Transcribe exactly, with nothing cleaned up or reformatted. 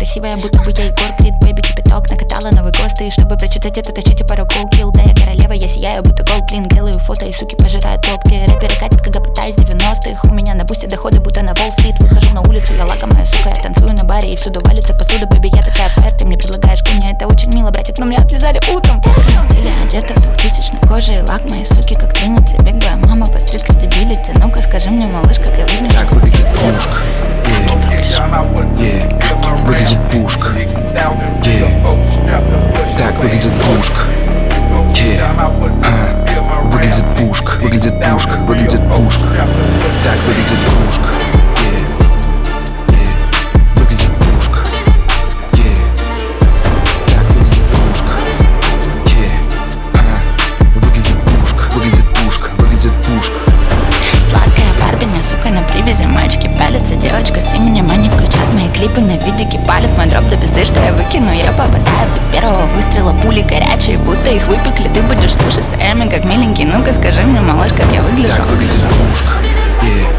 красивая, будто бы я Егор Крид. Бэйби, кипяток, накатала новый ГОСТ. И чтобы прочитать это, тащите пару колл-килл. Да, я королева, я сияю, будто голдблин. Делаю фото, и суки пожирают локти. Рэперы катят, как гопота из девяностых. У меня на бусте доходы, будто на Уолл-стрит. Выхожу на улицу, я лакомая сука. Я танцую на баре, и всюду валится посуда. Бэйби, я такая фэр, ты мне предлагаешь куни. Это очень мило, братик, но меня отлизали утром. Детка на стиле одета в двухтысячной коже. И лак моей суки, как тринадцать. Биг бой, мама, по стрит кредибилити. Ну-ка, скажи мне, малыш, как я выгляжу. Так выглядит пушка. Yeah. Yeah. Выглядит пушка. Yeah. Так выглядит пушка. Yeah. А. Выглядит пушка. Выглядит пушка. Выглядит пушка. Так выглядит пушка. Yeah. Yeah. Выглядит пушка. Yeah. Так выглядит пушка. Yeah. А. Выглядит пушка. Выглядит пушка. Выглядит пушка. Сладкая Барбиня, сука, на привязи. Мальчики пялятся, девочка с именем. Они включат мои клипы на видике. Палят мой дроп до пизды, что я выкину. Я попадаю в бит с первого выстрела. Пули горячие, будто их выпекли. Ты будешь слушаться Эми, как миленький. Ну-ка скажи мне, малыш, как я выгляжу. Так выглядит пушка. Yeah.